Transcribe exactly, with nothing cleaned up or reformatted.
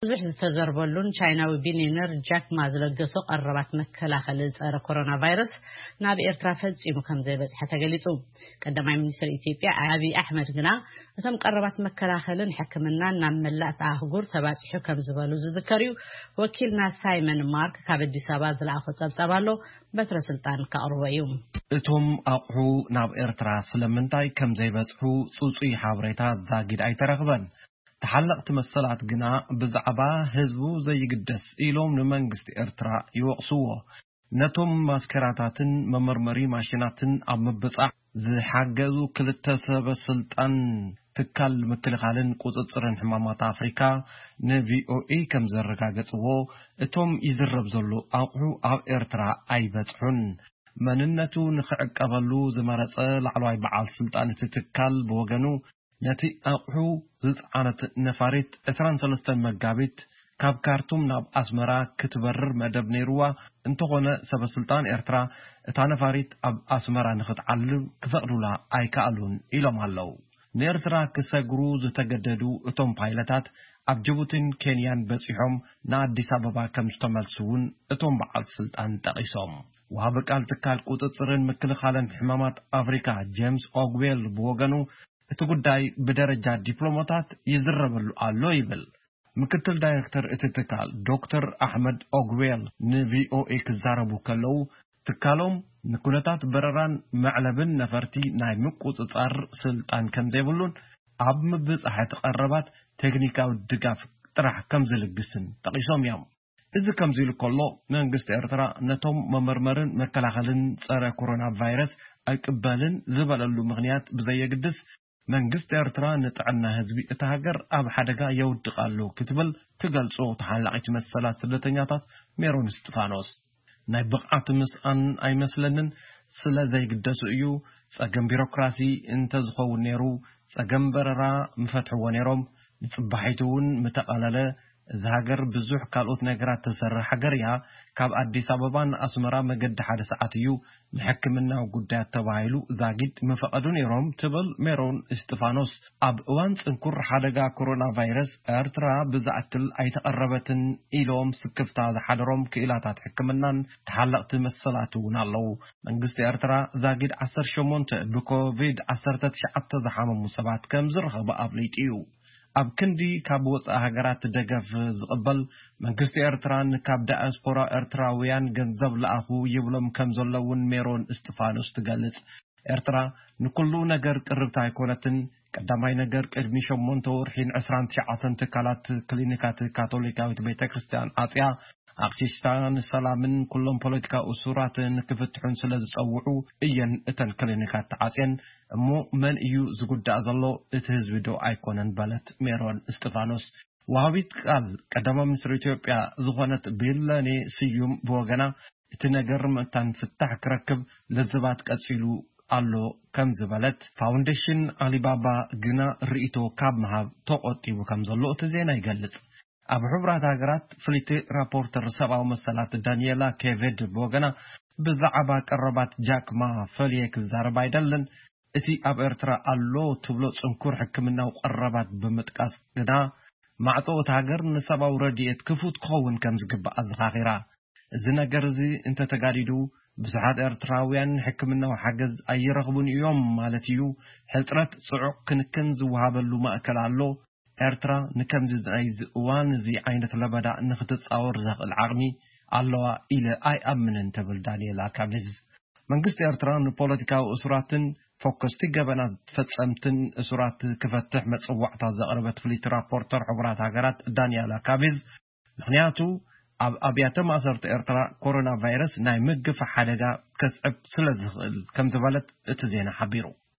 ብዙሕ ዝተዘርበሉን ቻይናዊ ቢሊዮነር ጃክ ማ ዝለገሶ ቀረባት መከላኸሊ ጸረ ኮሮና ቫይረስ ናብ ኤርትራ ፈጺሙ ከም ዘይበጽሐ ተገሊጹ። ቀዳማይ ሚኒስትር ኢትዮጵያ አብይ አሕመድ ግና እቶም ቀረባት መከላኸልን ሕክምናን ናብ መላእ አህጉር ተባጽሑ ከም ዝበሉ ዝዝከርዩ ወኪልና ሳይመን ማርክ ካብ አዲስ አበባ ዝለኣኾ ጸብጻብ ኣሎ በትረ ስልጣን ካቅርቦ እዩ። እቶም አቕሑ ናብ ኤርትራ ስለምንታይ ከም ዘይበጽሑ ጽጹይ ሓበሬታ ዛጊድ ኣይተረኽበን። ተሐለቅት መሰላት ግና ብዛዕባ ህዝቡ ዘይግደስ ኢሎም ንመንግስት ኤርትራ ይወቅስዎ። ነቶም ማስከራታትን መመርመሪ ማሽናትን ኣብ ምብጻዕ ዝሓገዙ ክልተ ሰብ ስልጣን ትካል ምክልኻልን ቁጽጽርን ሕማማት አፍሪካ ንቪኦኤ ከም ዘረጋገጽዎ እቶም ይዝረብ ዘሎ አቕሑ ኣብ ኤርትራ ኣይበጽሑን። መንነቱ ንኽዕቀበሉ ዝመረጸ ላዕለዋይ በዓል ስልጣን ትካል ብወገኑ ነቲ አቕሑ ዝጻዕነት ነፋሪት عشرين وثلاثة መጋቢት ካብ ካርቱም ናብ አስመራ ክትበርር መደብ ነይሩዋ እንተኾነ ሰበስልጣን ኤርትራ እታ ነፋሪት ኣብ አስመራ ንኽትዓልብ ክፈቅዱላ ኣይከኣሉን ኢሎም ኣለው። ንኤርትራ ክሰግሩ ዝተገደዱ እቶም ፓይለታት ኣብ ጅቡቲን ኬንያን በጺሖም ንኣዲስ አበባ ከም ዝተመልሱውን እቶም በዓል ስልጣን ጠቂሶም። ወሃቢ ቃል ትካል ቁጥጥርን ምክልኻልን ሕማማት አፍሪካ ጄምስ ኦግዌል ብወገኑ እቲ ጉዳይ በደረጃ ዲፕሎማታት ይዝረበሉ ኣሎ ይብል። ምክትል ዳይሬክተር እቲ ትካል ዶክተር አሕመድ ኦግዌል ንቪኦኤ ክዛረቡ ከለው ትካሎም ንኩነታት በረራን መዕለብን ነፈርቲ ናይ ምቁጽጻር ስልጣን ከም ዘይብሉን ኣብ ምብጻሕ ተቀረባት ቴክኒካዊ ድጋፍ ጥራሕ ከም ዝልግስን ጠቂሶም እዮም። እዚ ከም ዝኢሉ ከሎ መንግስት ኤርትራ ነቶም መመርመርን መከላኸልን ጸረ ኮሮና ቫይረስ ኣይቅበልን ዝበለሉ ምኽንያት ብዘየግድስ መንግስት ኤርትራ ንጥዕና ህዝቢ እቲ ሃገር ኣብ ሓደጋ የውድቃሉ ክትብል ትገልጾ ተሐላቂት መሰላት ስደተኛታት ሜሮን ስጢፋኖስ ናይ ብቕዓት ምስኣን ኣይመስለንን ስለ ዘይግደሱ እዩ ጸገም ቢሮክራሲ እንተዝኸውን ነይሩ ጸገም በረራ ምፈትሕዎ ነይሮም ንጽባሒቱውን ምተቐለለ እዚ ሃገር ብዙሕ ካልኦት ነገራት ተሰርሐ ሃገር እያ ካብ አዲስ አበባን አስመራ መገድ ሓደ ሰዓት እዩ ንሕክምናው ጉዳይ ተባሂሉ ዛጊድ መፈቀዱ ነይሮም ትብል ሜሮን ስጢፋኖስ ኣብ እዋን ጽንኩር ሓደጋ ኮሮና ቫይረስ ኤርትራ ብዛዕትል ኣይተቀረበትን ኢሎም ስክፍታ ዝሓደሮም ክኢላታት ሕክምናን ተሐለቅቲ መሰላቱን ኣለው። መንግስት ኤርትራ ዛጊድ عشرة وثمانية ብኮቪድ عشرة تسعة ዝሓመሙ ሰባት ከም ዝረኸበ ኣፍሊጥዩ። ኣብ ክንዲ ካብ ወፃእ ሃገራት ደገፍ ዝቕበል መንግስት ኤርትራን ካብ ዳያስፖራ ኤርትራውያን ገንዘብ ለኣኹ ይብሎም ከም ዘለውን ሜሮን ስጢፋኖስ ትገልጽ። ኤርትራ ንኩሉ ነገር ቅርብታ ኣይኮነትን። ቀዳማይ ነገር ቅድሚ ሸሞንተ ወርሒን عشرين وتسعة ትካላት ክሊኒካት ካቶሊካዊት ቤተክርስቲያን ኣጽያ አክሲስታን ሰላምን ኩሎም ፖለቲካ ኡሱራትን ክፍትሑን ስለ ዝጸውዑ እየን እተን ክሊኒካት ተዓጽየን እሞ መን እዩ ዝጉዳእ ዘሎ እቲ ህዝቢ ዶ ኣይኮነን በለት ሜሮን ስጢፋኖስ። ወሃቢት ቃል ቀዳማይ ሚኒስትር ኢትዮጵያ ዝኾነት ቢለኔ ስዩም ብወገና እቲ ነገር ምእታን ፍታሕ ክረክብ ለዝባት ቀጺሉ ኣሎ ከም ዝበለት ፋውንዴሽን አሊባባ ግና ርኢቶ ካብ መሃብ ተቆጢቡ ከም ዘሎ እቲ ዜና ይገልጽ። ኣብ ሕብራት ሃገራት ፍሊት ራፖርተር ሰብኣዊ መሰላት ዳንኤላ ኬቬድ ብወገና ብዛዕባ ቀረባት ጃክ ማ ፈልየ ክዛረብ ኣይደልን እቲ ኣብ ኤርትራ ኣሎ ትብሎ ጽንኩር ሕክምናው ቀረባት ብምጥቃስ ግና ማዕጾት ሃገር ንሰብኣዊ ረድኤት ክፉት ክኸውን ከም ዝግባእ ኣዘኻኺራ። እዚ ነገር እዚ እንተተጋዲዱ ብዙሓት ኤርትራውያን ሕክምናው ሓገዝ ኣይረኽቡን እዮም ማለት እዩ። ሕጽረት ጽዑቕ ክንክን ዝወሃበሉ ማእከል ኣሎ። ኤርትራ ንከምዚ ዝናይዝ እዋን እዚ ዓይነት ለበዳ ንኽትጻወር ዘኽእል ዓቕሚ ኣለዋ ኢለ ኣይኣምንን ትብል ዳንኤላ ካቤዝ። መንግስት ኤርትራ ንፖለቲካዊ እሱራትን ፎከስቲ ገበና ዝፈጸምትን እሱራት ክፈትሕ መጽዋዕታ ዘቕርበት ፍሊት ራፖርተር ሕብራት ሃገራት ዳንኤላ ካቤዝ ምክንያቱ ኣብ ኣብያተ ማእሰርቲ ኤርትራ ኮሮና ቫይረስ ናይ ምግፍ ሓደጋ ከስዕብ ስለ ዝኽእል ከም ዝበለት እቲ ዜና ሓቢሩ።